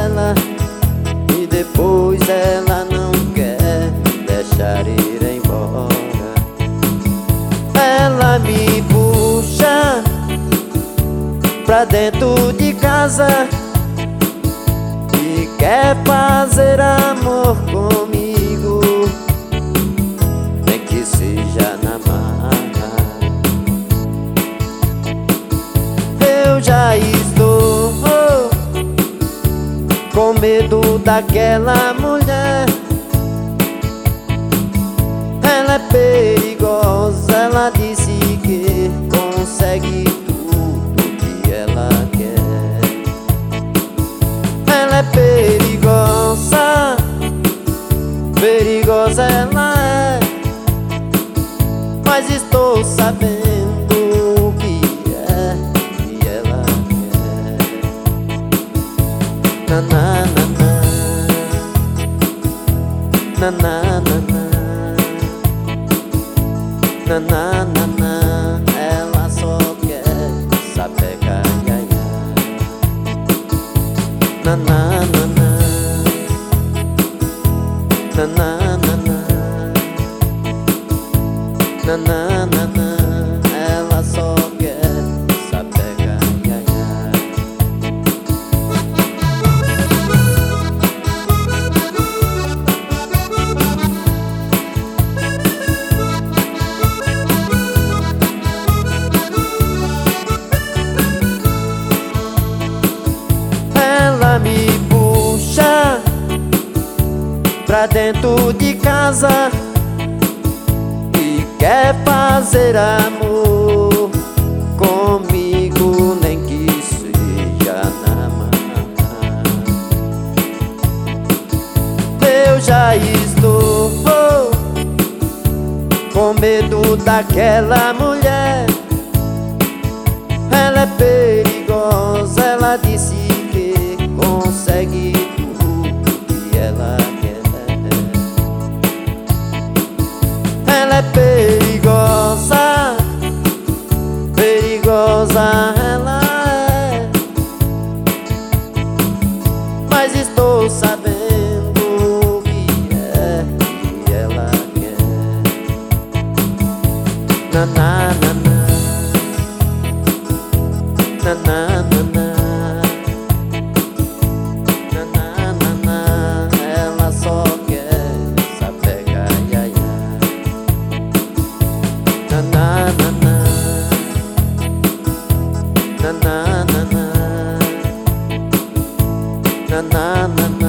ela, e depois ela não quer me deixar ir embora. Ela me puxa pra dentro de casa e quer fazer amor comigo, nem que seja na marra. Eu já estou com medo daquela mulher. Ela é perigosa, ela disse que consegue tudo que ela quer. Ela é perigosa, perigosa ela é, mas estou sabendo o que é que ela quer. Na na na na, na na na na, na na na na, ela só quer sapecar, ia, ia. Na na na na, na na na na, na na na na, ela só quer sapecar, ia, ia. Ela me puxa pra dentro de casa e quer fazer amor comigo, nem que seja na marra. Eu já estou com medo daquela mulher. Ela é perigosa, ela disse que consegue tudo que ela quer. Ela é perigosa, perigosa ela é, mas estou sabendo o que é que ela quer. Na na na na, na na na na, na na na na, ela só quer sapecar, ia, ia. Na na na na, na na na na, na na na na.